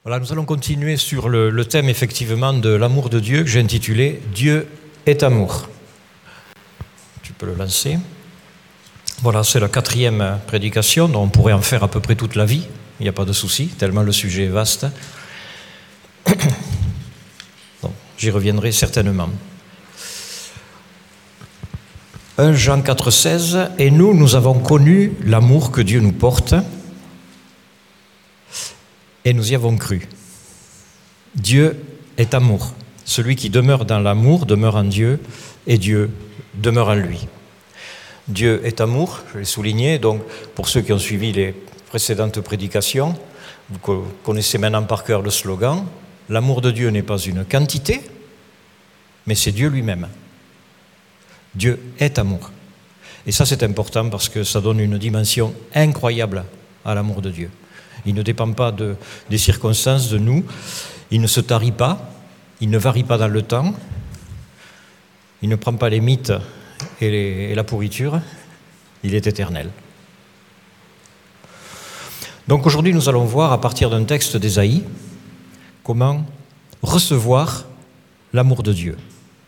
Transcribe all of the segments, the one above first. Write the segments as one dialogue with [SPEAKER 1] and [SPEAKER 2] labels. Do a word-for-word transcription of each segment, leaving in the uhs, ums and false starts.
[SPEAKER 1] Voilà, nous allons continuer sur le, le thème effectivement de l'amour de Dieu que j'ai intitulé « Dieu est amour ». Tu peux le lancer. Voilà, c'est la quatrième prédication, dont on pourrait en faire à peu près toute la vie, il n'y a pas de souci, tellement le sujet est vaste. Bon, j'y reviendrai certainement. premier Jean quatre, seize, « Et nous, nous avons connu l'amour que Dieu nous porte, et nous y avons cru. Dieu est amour. Celui qui demeure dans l'amour demeure en Dieu, et Dieu demeure en lui. » Dieu est amour, je l'ai souligné, donc pour ceux qui ont suivi les précédentes prédications, vous connaissez maintenant par cœur le slogan, l'amour de Dieu n'est pas une quantité, mais c'est Dieu lui-même. Dieu est amour. Et ça c'est important parce que ça donne une dimension incroyable à l'amour de Dieu. Il ne dépend pas de, des circonstances, de nous, il ne se tarit pas, il ne varie pas dans le temps, il ne prend pas les mythes et, les, et la pourriture, il est éternel. Donc aujourd'hui nous allons voir à partir d'un texte d'Ésaïe comment recevoir l'amour de Dieu.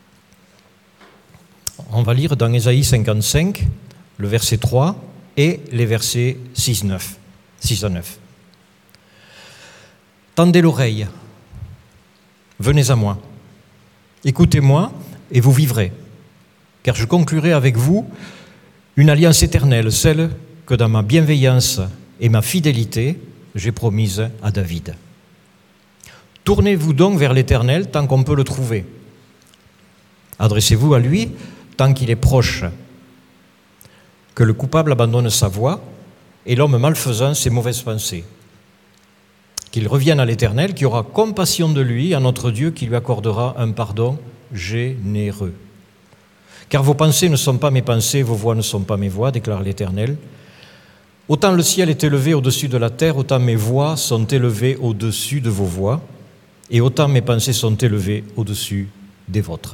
[SPEAKER 1] On va lire dans Ésaïe cinquante-cinq, le verset trois et les versets six à neuf. Tendez l'oreille, venez à moi, écoutez-moi et vous vivrez, car je conclurai avec vous une alliance éternelle, celle que dans ma bienveillance et ma fidélité, j'ai promise à David. Tournez-vous donc vers l'Éternel tant qu'on peut le trouver. Adressez-vous à lui tant qu'il est proche, que le coupable abandonne sa voie et l'homme malfaisant ses mauvaises pensées. Qu'il revienne à l'Éternel, qui aura compassion de lui, à notre Dieu, qui lui accordera un pardon généreux. Car vos pensées ne sont pas mes pensées, vos voies ne sont pas mes voies, déclare l'Éternel. Autant le ciel est élevé au-dessus de la terre, autant mes voies sont élevées au-dessus de vos voies, et autant mes pensées sont élevées au-dessus des vôtres.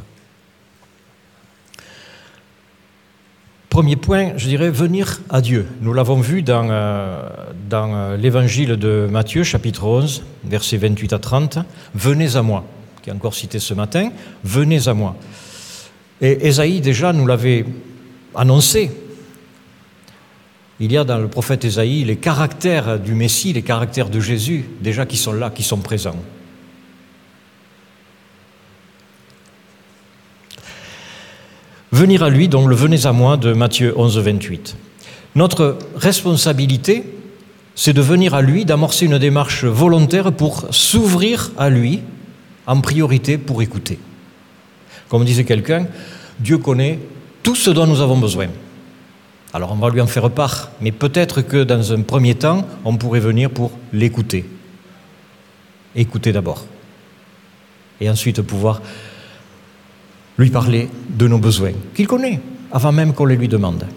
[SPEAKER 1] Premier point, je dirais venir à Dieu. Nous l'avons vu dans, euh, dans euh, l'évangile de Matthieu, chapitre onze, versets vingt-huit à trente. « Venez à moi », qui est encore cité ce matin, « Venez à moi ». Et Ésaïe, déjà, nous l'avait annoncé. Il y a dans le prophète Ésaïe les caractères du Messie, les caractères de Jésus, déjà qui sont là, qui sont présents. Venir à lui, donc le « venez à moi » de Matthieu onze, vingt-huit. Notre responsabilité, c'est de venir à lui, d'amorcer une démarche volontaire pour s'ouvrir à lui, en priorité pour écouter. Comme disait quelqu'un, Dieu connaît tout ce dont nous avons besoin. Alors on va lui en faire part, mais peut-être que dans un premier temps, on pourrait venir pour l'écouter. Écouter d'abord. Et ensuite pouvoir lui parler de nos besoins, qu'il connaît, avant même qu'on les lui demande.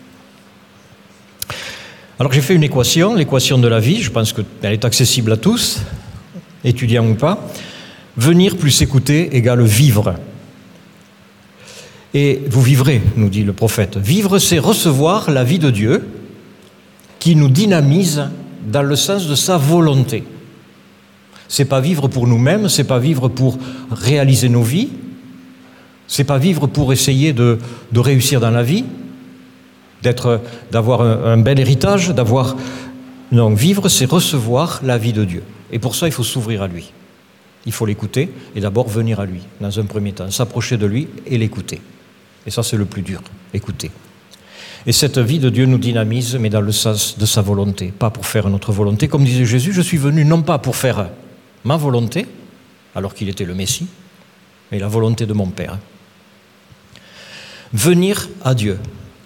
[SPEAKER 1] Alors j'ai fait une équation, l'équation de la vie, je pense qu'elle est accessible à tous, étudiants ou pas. Venir plus écouter égale vivre. Et vous vivrez, nous dit le prophète. Vivre, c'est recevoir la vie de Dieu qui nous dynamise dans le sens de sa volonté. C'est pas vivre pour nous-mêmes, c'est pas vivre pour réaliser nos vies, c'est pas vivre pour essayer de, de réussir dans la vie, d'être, d'avoir un, un bel héritage, d'avoir... Non, vivre, c'est recevoir la vie de Dieu. Et pour ça, il faut s'ouvrir à lui. Il faut l'écouter et d'abord venir à lui, dans un premier temps, s'approcher de lui et l'écouter. Et ça, c'est le plus dur, écouter. Et cette vie de Dieu nous dynamise, mais dans le sens de sa volonté, pas pour faire notre volonté. Comme disait Jésus, je suis venu non pas pour faire ma volonté, alors qu'il était le Messie, mais la volonté de mon Père. Venir à Dieu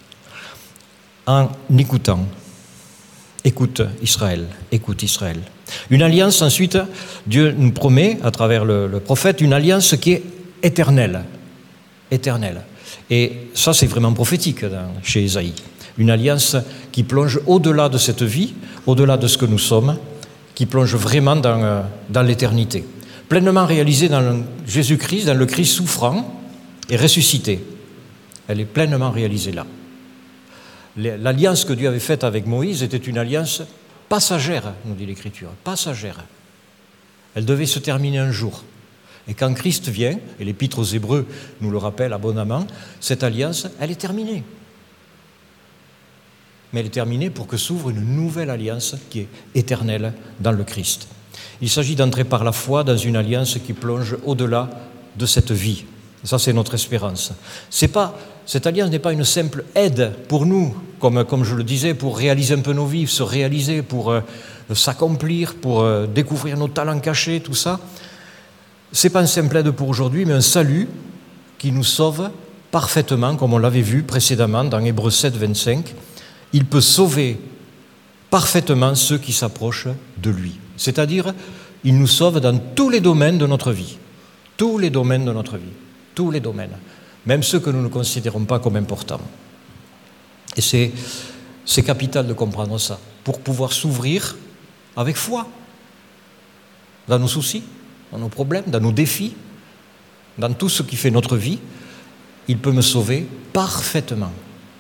[SPEAKER 1] en écoutant. Écoute Israël, écoute Israël. Une alliance, ensuite, Dieu nous promet, à travers le, le prophète, une alliance qui est éternelle. Éternelle. Et ça, c'est vraiment prophétique dans, chez Ésaïe. Une alliance qui plonge au-delà de cette vie, au-delà de ce que nous sommes, qui plonge vraiment dans, dans l'éternité. Pleinement réalisée dans le Jésus-Christ, dans le Christ souffrant et ressuscité. Elle est pleinement réalisée là. L'alliance que Dieu avait faite avec Moïse était une alliance passagère, nous dit l'Écriture, passagère. Elle devait se terminer un jour. Et quand Christ vient, et l'Épître aux Hébreux nous le rappelle abondamment, cette alliance, elle est terminée. Mais elle est terminée pour que s'ouvre une nouvelle alliance qui est éternelle dans le Christ. Il s'agit d'entrer par la foi dans une alliance qui plonge au-delà de cette vie. Et ça, c'est notre espérance. C'est pas, cette alliance n'est pas une simple aide pour nous, comme, comme je le disais, pour réaliser un peu nos vies, se réaliser, pour euh, s'accomplir, pour euh, découvrir nos talents cachés, tout ça. Ce n'est pas une simple aide pour aujourd'hui, mais un salut qui nous sauve parfaitement, comme on l'avait vu précédemment dans Hébreux sept, vingt-cinq. Il peut sauver parfaitement ceux qui s'approchent de lui. C'est-à-dire, il nous sauve dans tous les domaines de notre vie. Tous les domaines de notre vie. Tous les domaines. Même ceux que nous ne considérons pas comme importants. Et c'est, c'est capital de comprendre ça, pour pouvoir s'ouvrir avec foi dans nos soucis, dans nos problèmes, dans nos défis, dans tout ce qui fait notre vie. Il peut me sauver parfaitement.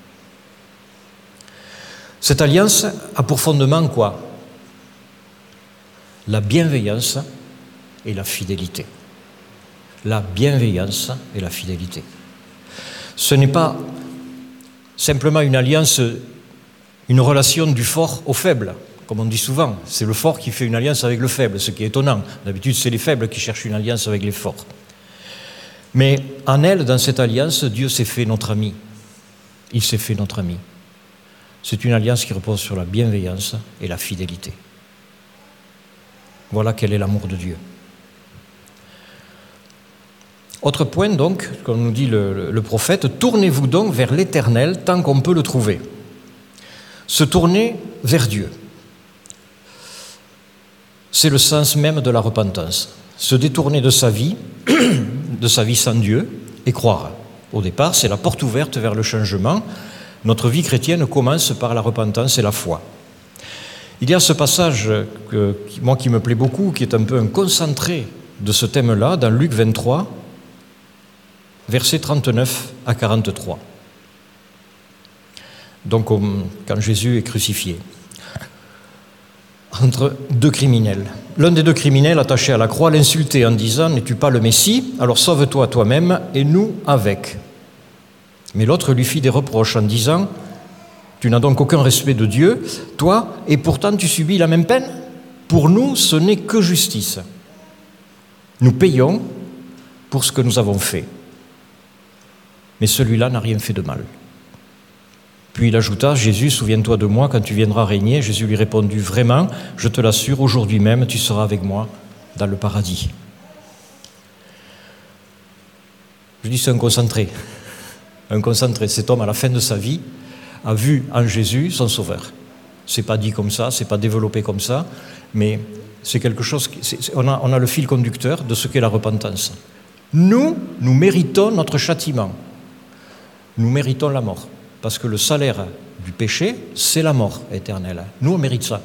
[SPEAKER 1] Cette alliance a pour fondement quoi? La bienveillance et la fidélité. La bienveillance et la fidélité. Ce n'est pas simplement une alliance, une relation du fort au faible, comme on dit souvent. C'est le fort qui fait une alliance avec le faible, ce qui est étonnant. D'habitude, c'est les faibles qui cherchent une alliance avec les forts. Mais en elle, dans cette alliance, Dieu s'est fait notre ami. Il s'est fait notre ami. C'est une alliance qui repose sur la bienveillance et la fidélité. Voilà quel est l'amour de Dieu. Autre point donc, comme nous dit le, le prophète, tournez-vous donc vers l'Éternel tant qu'on peut le trouver. Se tourner vers Dieu. C'est le sens même de la repentance. Se détourner de sa vie, de sa vie sans Dieu, et croire. Au départ, c'est la porte ouverte vers le changement. Notre vie chrétienne commence par la repentance et la foi. Il y a ce passage, que, moi qui me plaît beaucoup, qui est un peu un concentré de ce thème-là, dans Luc vingt-trois, versets trente-neuf à quarante-trois. Donc, quand Jésus est crucifié, entre deux criminels. L'un des deux criminels attaché à la croix l'insultait en disant « N'es-tu pas le Messie? Alors sauve-toi toi-même et nous avec. » Mais l'autre lui fit des reproches en disant « Tu n'as donc aucun respect de Dieu, toi, et pourtant tu subis la même peine? Pour nous, ce n'est que justice. Nous payons pour ce que nous avons fait. Mais celui-là n'a rien fait de mal. » Puis il ajouta « Jésus, souviens-toi de moi quand tu viendras régner. » Jésus lui répondit « Vraiment, je te l'assure, aujourd'hui même, tu seras avec moi dans le paradis. » Je dis c'est un concentré. Un concentré. Cet homme, à la fin de sa vie, a vu en Jésus son sauveur. Ce n'est pas dit comme ça, ce n'est pas développé comme ça, mais c'est quelque chose, qui, c'est, on, a, on a le fil conducteur de ce qu'est la repentance. Nous, nous méritons notre châtiment. Nous méritons la mort. Parce que le salaire du péché, c'est la mort éternelle. Nous, on mérite ça.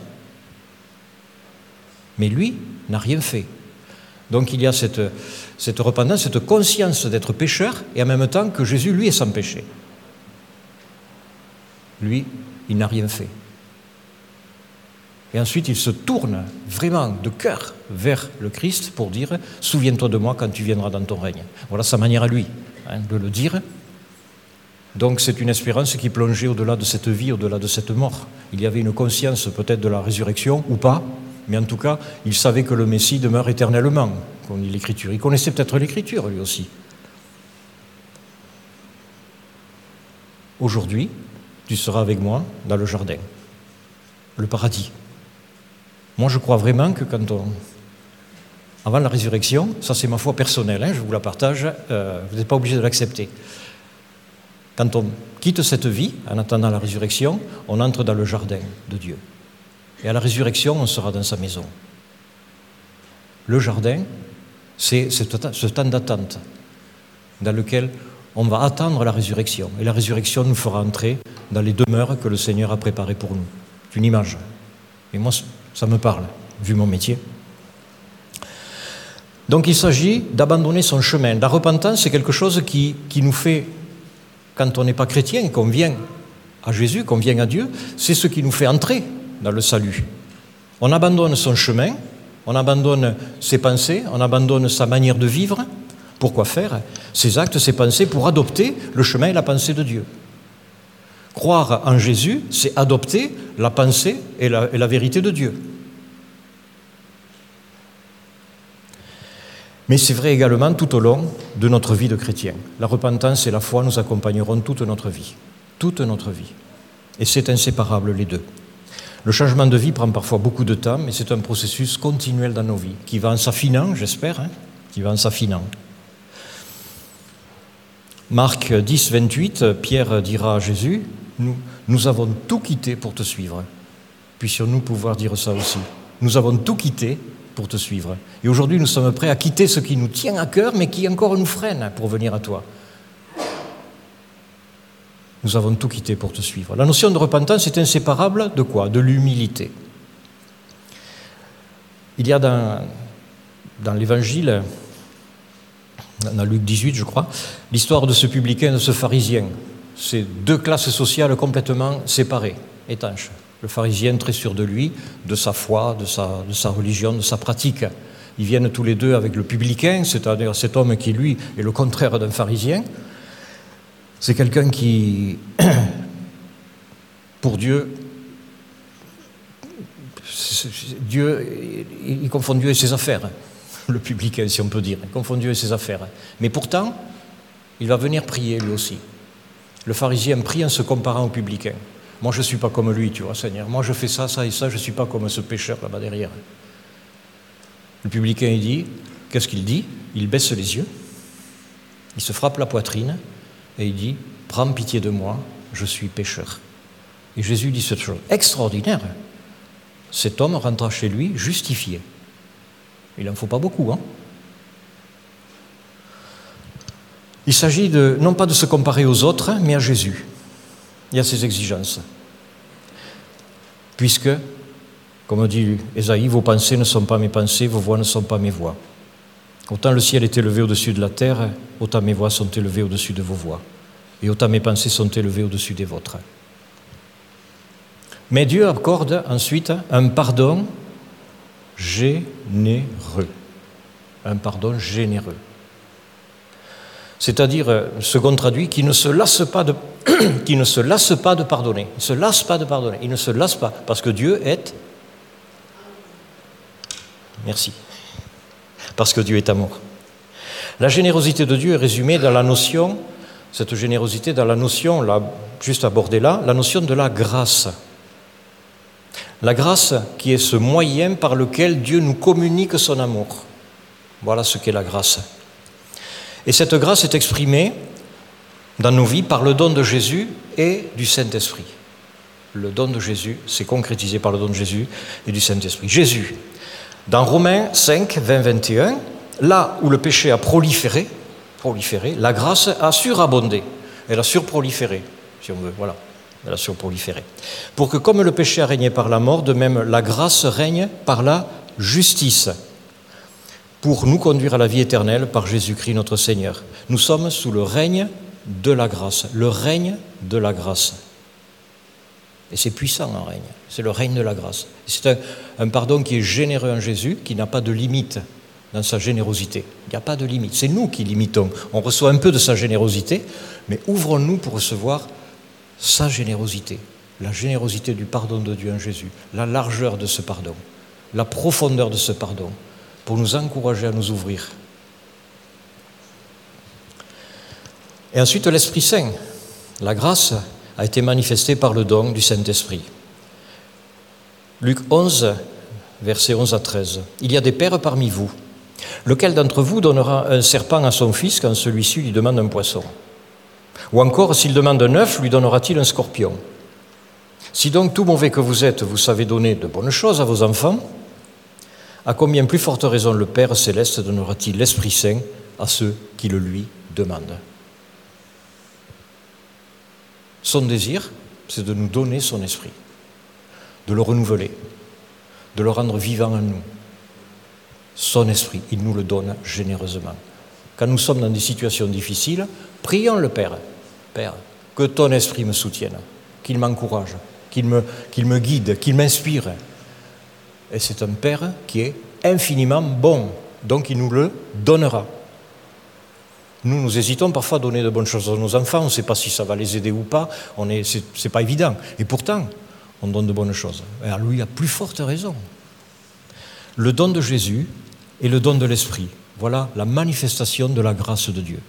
[SPEAKER 1] Mais lui n'a rien fait. Donc il y a cette, cette repentance, cette conscience d'être pécheur, et en même temps que Jésus, lui, est sans péché. Lui, il n'a rien fait. Et ensuite, il se tourne vraiment de cœur vers le Christ pour dire « Souviens-toi de moi quand tu viendras dans ton règne ». Voilà sa manière à lui hein, de le dire. Donc c'est une espérance qui plongeait au-delà de cette vie, au-delà de cette mort. Il y avait une conscience peut-être de la résurrection, ou pas, mais en tout cas, il savait que le Messie demeure éternellement, comme dit l'Écriture. Il connaissait peut-être l'Écriture, lui aussi. Aujourd'hui, tu seras avec moi dans le jardin, le paradis. Moi, je crois vraiment que quand on... Avant la résurrection, ça c'est ma foi personnelle, hein, je vous la partage, euh, vous n'êtes pas obligé de l'accepter. Quand on quitte cette vie, en attendant la résurrection, on entre dans le jardin de Dieu. Et à la résurrection, on sera dans sa maison. Le jardin, c'est ce temps d'attente dans lequel on va attendre la résurrection. Et la résurrection nous fera entrer dans les demeures que le Seigneur a préparées pour nous. C'est une image. Et moi, ça me parle, vu mon métier. Donc il s'agit d'abandonner son chemin. La repentance, c'est quelque chose qui, qui nous fait... Quand on n'est pas chrétien, qu'on vient à Jésus, qu'on vient à Dieu, c'est ce qui nous fait entrer dans le salut. On abandonne son chemin On abandonne ses pensées, on abandonne sa manière de vivre. Pourquoi faire ses actes, ses pensées pour adopter le chemin et la pensée de Dieu. Croire en Jésus, c'est adopter la pensée et la, et la vérité de Dieu. Mais c'est vrai également tout au long de notre vie de chrétien. La repentance et la foi nous accompagneront toute notre vie. Toute notre vie. Et c'est inséparable, les deux. Le changement de vie prend parfois beaucoup de temps, mais c'est un processus continuel dans nos vies, qui va en s'affinant, j'espère, hein, qui va en s'affinant. Marc dix, vingt-huit, Pierre dira à Jésus, nous, nous avons tout quitté pour te suivre. Puissions-nous pouvoir dire ça aussi. Nous avons tout quitté pour te suivre. Et aujourd'hui, nous sommes prêts à quitter ce qui nous tient à cœur, mais qui encore nous freine pour venir à toi. Nous avons tout quitté pour te suivre. La notion de repentance est inséparable de quoi? De l'humilité. Il y a dans, dans l'Évangile, dans Luc dix-huit, je crois, l'histoire de ce publicain et de ce pharisien. C'est deux classes sociales complètement séparées, étanches. Le pharisien très sûr de lui, de sa foi, de sa, de sa religion, de sa pratique. Ils viennent tous les deux avec le publicain, c'est-à-dire cet homme qui, lui, est le contraire d'un pharisien. C'est quelqu'un qui, pour Dieu, Dieu, il confond Dieu et ses affaires, le publicain, si on peut dire, il confond Dieu et ses affaires. Mais pourtant, il va venir prier lui aussi. Le pharisien prie en se comparant au publicain. Moi, je ne suis pas comme lui, tu vois, Seigneur. Moi, je fais ça, ça et ça, je ne suis pas comme ce pécheur là-bas derrière. Le publicain, il dit, qu'est-ce qu'il dit? Il baisse les yeux, il se frappe la poitrine et il dit, prends pitié de moi, je suis pécheur. Et Jésus dit cette chose extraordinaire. Cet homme rentra chez lui justifié. Il n'en faut pas beaucoup, hein? Il s'agit de, non pas de se comparer aux autres, mais à Jésus. Il y a ses exigences. Puisque, comme dit Ésaïe, vos pensées ne sont pas mes pensées, vos voix ne sont pas mes voix. Autant le ciel est élevé au-dessus de la terre, autant mes voix sont élevées au-dessus de vos voix. Et autant mes pensées sont élevées au-dessus des vôtres. Mais Dieu accorde ensuite un pardon généreux. Un pardon généreux. C'est-à-dire, second traduit, qui ne se lasse pas de, qui ne se lasse pas de pardonner. Il ne se lasse pas de pardonner. Il ne se lasse pas, parce que Dieu est... Merci. Parce que Dieu est amour. La générosité de Dieu est résumée dans la notion, cette générosité dans la notion, là, juste abordée là, la notion de la grâce. La grâce qui est ce moyen par lequel Dieu nous communique son amour. Voilà ce qu'est la grâce. Et cette grâce est exprimée dans nos vies par le don de Jésus et du Saint-Esprit. Le don de Jésus, c'est concrétisé par le don de Jésus et du Saint-Esprit. Jésus, dans Romains cinq, vingt, vingt et un, là où le péché a proliféré, proliféré, la grâce a surabondé. Elle a surproliféré, si on veut, voilà. Elle a surproliféré. Pour que comme le péché a régné par la mort, de même la grâce règne par la justice, pour nous conduire à la vie éternelle par Jésus-Christ notre Seigneur. Nous sommes sous le règne de la grâce, le règne de la grâce. Et c'est puissant un règne, c'est le règne de la grâce. C'est un, un pardon qui est généreux en Jésus, qui n'a pas de limite dans sa générosité. Il n'y a pas de limite, c'est nous qui limitons. On reçoit un peu de sa générosité, mais ouvrons-nous pour recevoir sa générosité, la générosité du pardon de Dieu en Jésus, la largeur de ce pardon, la profondeur de ce pardon, pour nous encourager à nous ouvrir. Et ensuite, l'Esprit Saint. La grâce a été manifestée par le don du Saint-Esprit. Luc onze, versets onze à treize. Il y a des pères parmi vous. Lequel d'entre vous donnera un serpent à son fils quand celui-ci lui demande un poisson? Ou encore, s'il demande un œuf, lui donnera-t-il un scorpion? Si donc, tout mauvais que vous êtes, vous savez donner de bonnes choses à vos enfants, à combien plus forte raison le Père céleste donnera-t-il l'Esprit Saint à ceux qui le lui demandent? Son désir, c'est de nous donner son esprit, de le renouveler, de le rendre vivant en nous. Son esprit, il nous le donne généreusement. Quand nous sommes dans des situations difficiles, prions le Père. Père, que ton esprit me soutienne, qu'il m'encourage, qu'il me, qu'il me guide, qu'il m'inspire. Et c'est un Père qui est infiniment bon, donc il nous le donnera. Nous, nous hésitons parfois à donner de bonnes choses à nos enfants, on ne sait pas si ça va les aider ou pas, on est, c'est, c'est pas évident. Et pourtant, on donne de bonnes choses. Et alors lui a plus forte raison. Le don de Jésus et le don de l'Esprit, voilà la manifestation de la grâce de Dieu.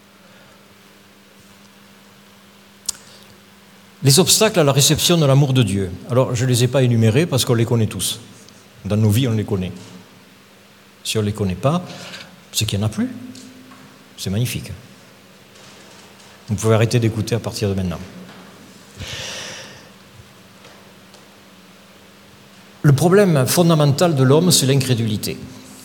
[SPEAKER 1] Les obstacles à la réception de l'amour de Dieu. Alors, je ne les ai pas énumérés parce qu'on les connaît tous. Dans nos vies, on les connaît. Si on ne les connaît pas, c'est qu'il n'y en a plus. C'est magnifique. Vous pouvez arrêter d'écouter à partir de maintenant. Le problème fondamental de l'homme, c'est l'incrédulité.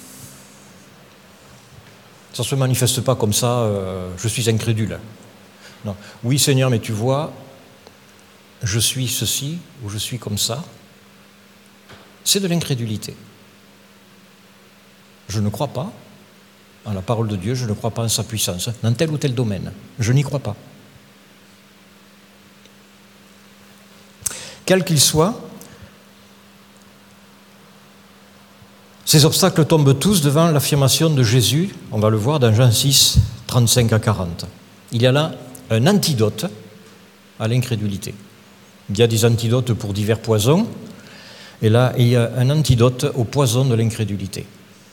[SPEAKER 1] Ça ne se manifeste pas comme ça, euh, je suis incrédule. Non. Oui, Seigneur, mais tu vois, je suis ceci ou je suis comme ça. C'est de l'incrédulité. Je ne crois pas en la parole de Dieu, je ne crois pas en sa puissance, dans tel ou tel domaine. Je n'y crois pas. Quel qu'il soit, ces obstacles tombent tous devant l'affirmation de Jésus, on va le voir dans Jean six, trente-cinq à quarante. Il y a là un antidote à l'incrédulité. Il y a des antidotes pour divers poisons, et là, il y a un antidote au poison de l'incrédulité.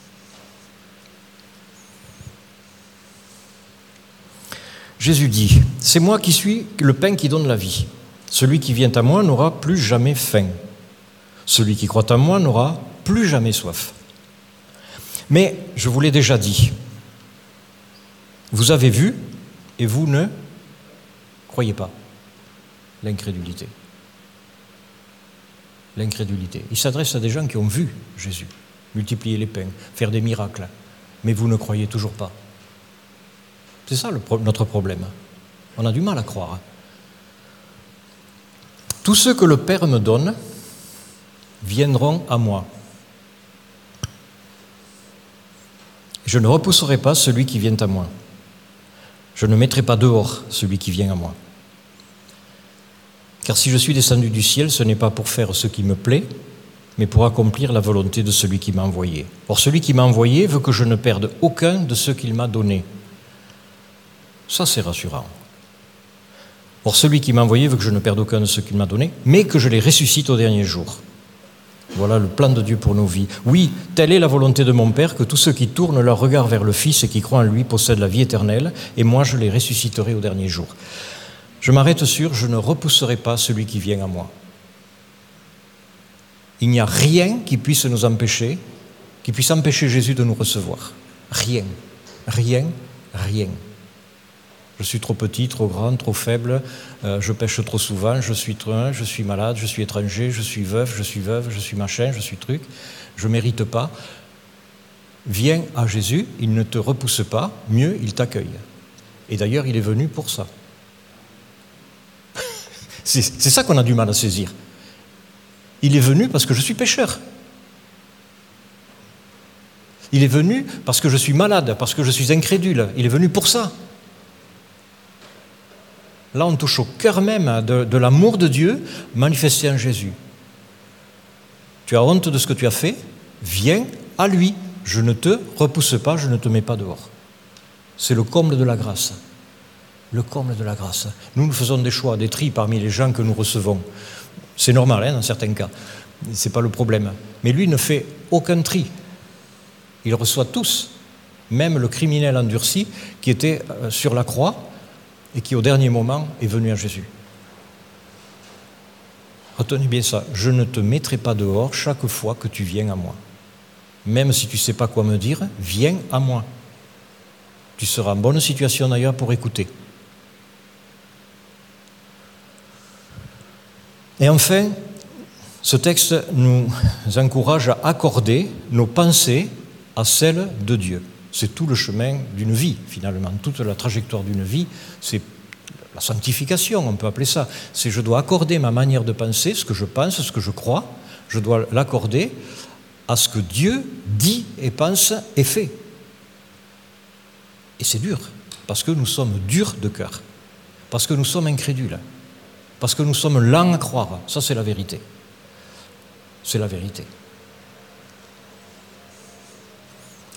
[SPEAKER 1] Jésus dit, « C'est moi qui suis le pain qui donne la vie. Celui qui vient à moi n'aura plus jamais faim. Celui qui croit en moi n'aura plus jamais soif. » Mais, je vous l'ai déjà dit, vous avez vu et vous ne croyez pas. L'incrédulité. L'incrédulité. Il s'adresse à des gens qui ont vu Jésus multiplier les pains, faire des miracles, mais vous ne croyez toujours pas. C'est ça le pro- notre problème. On a du mal à croire. Tous ceux que le Père me donne viendront à moi. Je ne repousserai pas celui qui vient à moi. Je ne mettrai pas dehors celui qui vient à moi. Car si je suis descendu du ciel, ce n'est pas pour faire ce qui me plaît, mais pour accomplir la volonté de celui qui m'a envoyé. Or, celui qui m'a envoyé veut que je ne perde aucun de ce qu'il m'a donné. Ça, c'est rassurant. Or, celui qui m'a envoyé veut que je ne perde aucun de ce qu'il m'a donné, mais que je les ressuscite au dernier jour. Voilà le plan de Dieu pour nos vies. Oui, telle est la volonté de mon Père, que tous ceux qui tournent leur regard vers le Fils et qui croient en lui possèdent la vie éternelle, et moi je les ressusciterai au dernier jour. Je m'arrête sur « je ne repousserai pas celui qui vient à moi ». Il n'y a rien qui puisse nous empêcher, qui puisse empêcher Jésus de nous recevoir. Rien, rien, rien. Je suis trop petit, trop grand, trop faible, euh, je pêche trop souvent, je suis truand, je suis malade, je suis étranger, je suis veuf, je suis veuve, je suis machin, je suis truc, je ne mérite pas. Viens à Jésus, il ne te repousse pas, mieux, il t'accueille. Et d'ailleurs, il est venu pour ça. c'est, c'est ça qu'on a du mal à saisir. Il est venu parce que je suis pécheur. Il est venu parce que je suis malade, parce que je suis incrédule. Il est venu pour ça. Là, on touche au cœur même de, de l'amour de Dieu manifesté en Jésus. Tu as honte de ce que tu as fait, viens à lui. Je ne te repousse pas, je ne te mets pas dehors. C'est le comble de la grâce. Le comble de la grâce. Nous, nous faisons des choix, des tris parmi les gens que nous recevons. C'est normal, hein, dans certains cas. Ce n'est pas le problème. Mais lui ne fait aucun tri. Il reçoit tous, même le criminel endurci qui était sur la croix et qui, au dernier moment, est venu à Jésus. Retenez bien ça. Je ne te mettrai pas dehors chaque fois que tu viens à moi. Même si tu ne sais pas quoi me dire, viens à moi. Tu seras en bonne situation d'ailleurs pour écouter. Et enfin, ce texte nous encourage à accorder nos pensées à celles de Dieu. C'est tout le chemin d'une vie, finalement. Toute la trajectoire d'une vie, c'est la sanctification, on peut appeler ça. C'est je dois accorder ma manière de penser, ce que je pense, ce que je crois, je dois l'accorder à ce que Dieu dit et pense et fait. Et c'est dur, parce que nous sommes durs de cœur, parce que nous sommes incrédules, parce que nous sommes lents à croire. Ça, c'est la vérité. C'est la vérité.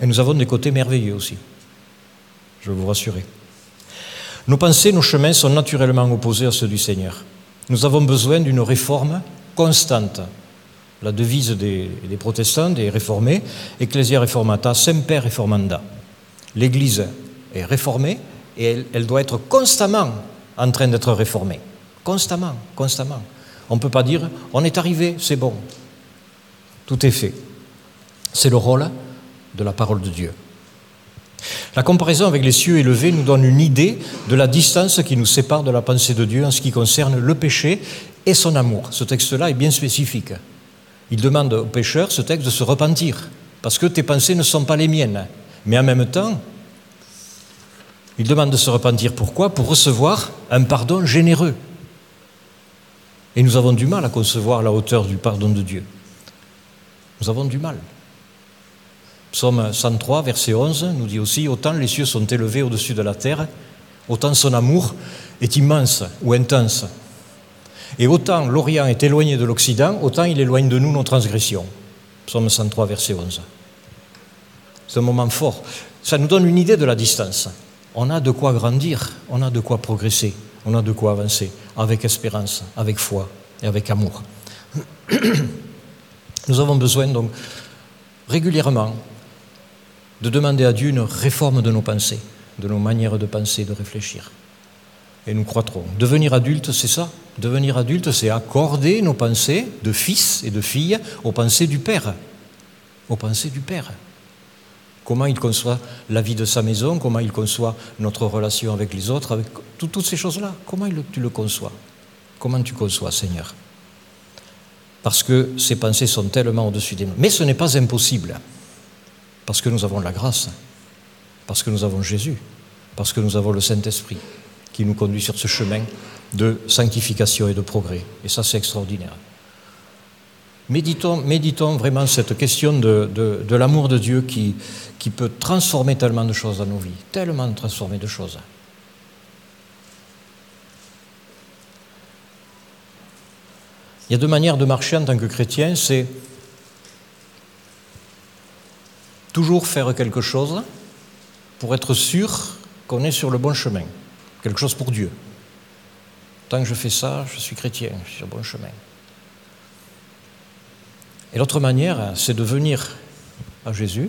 [SPEAKER 1] Et nous avons des côtés merveilleux aussi, je veux vous rassurer. Nos pensées, nos chemins sont naturellement opposés à ceux du Seigneur. Nous avons besoin d'une réforme constante. La devise des, des protestants, des réformés, Ecclesia Reformata, Semper Reformanda. L'Église est réformée et elle, elle doit être constamment en train d'être réformée. Constamment, constamment. On ne peut pas dire, on est arrivé, c'est bon. Tout est fait. C'est le rôle de la parole de Dieu. La comparaison avec les cieux élevés nous donne une idée de la distance qui nous sépare de la pensée de Dieu en ce qui concerne le péché et son amour. Ce texte-là est bien spécifique. Il demande aux pécheurs, ce texte, de se repentir, parce que tes pensées ne sont pas les miennes. Mais en même temps, il demande de se repentir. Pourquoi ? Pour recevoir un pardon généreux. Et nous avons du mal à concevoir la hauteur du pardon de Dieu. Nous avons du mal. Psaume cent trois, verset onze, nous dit aussi « Autant les cieux sont élevés au-dessus de la terre, autant son amour est immense ou intense. Et autant l'Orient est éloigné de l'Occident, autant il éloigne de nous nos transgressions. » Psaume cent trois, verset onze. C'est un moment fort. Ça nous donne une idée de la distance. On a de quoi grandir, on a de quoi progresser, on a de quoi avancer, avec espérance, avec foi et avec amour. Nous avons besoin donc régulièrement de demander à Dieu une réforme de nos pensées, de nos manières de penser, de réfléchir. Et nous croîtrons. Devenir adulte, c'est ça. Devenir adulte, c'est accorder nos pensées de fils et de filles aux pensées du Père. Aux pensées du Père. Comment il conçoit la vie de sa maison, comment il conçoit notre relation avec les autres, avec tout, toutes ces choses-là. Comment il, tu le conçois ? Comment tu conçois, Seigneur ? Parce que ces pensées sont tellement au-dessus des nôtres. Mais ce n'est pas impossible. Parce que nous avons la grâce, parce que nous avons Jésus, parce que nous avons le Saint-Esprit qui nous conduit sur ce chemin de sanctification et de progrès. Et ça, c'est extraordinaire. Méditons, méditons vraiment cette question de, de, de l'amour de Dieu qui, qui peut transformer tellement de choses dans nos vies, tellement transformer de choses. Il y a deux manières de marcher en tant que chrétien, c'est toujours faire quelque chose pour être sûr qu'on est sur le bon chemin, quelque chose pour Dieu. Tant que je fais ça, je suis chrétien, je suis sur le bon chemin. Et l'autre manière, c'est de venir à Jésus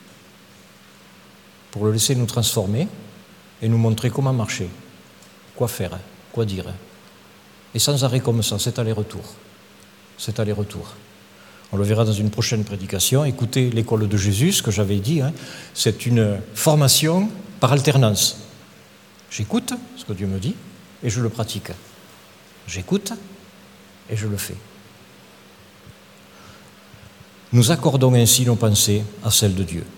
[SPEAKER 1] pour le laisser nous transformer et nous montrer comment marcher, quoi faire, quoi dire. Et sans arrêt comme ça, cet aller-retour. Cet aller-retour. On le verra dans une prochaine prédication. Écoutez l'école de Jésus, ce que j'avais dit, hein, c'est une formation par alternance. J'écoute ce que Dieu me dit et je le pratique. J'écoute et je le fais. Nous accordons ainsi nos pensées à celles de Dieu.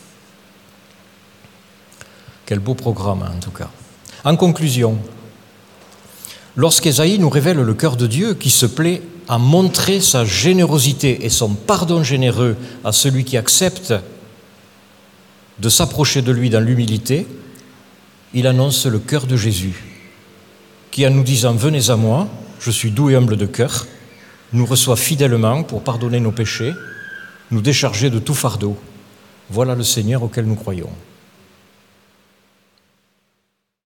[SPEAKER 1] Quel beau programme, en tout cas. En conclusion, lorsqu'Ésaïe nous révèle le cœur de Dieu qui se plaît à montrer sa générosité et son pardon généreux à celui qui accepte de s'approcher de lui dans l'humilité, il annonce le cœur de Jésus, qui en nous disant « Venez à moi, je suis doux et humble de cœur », nous reçoit fidèlement pour pardonner nos péchés, nous décharger de tout fardeau. Voilà le Seigneur auquel nous croyons.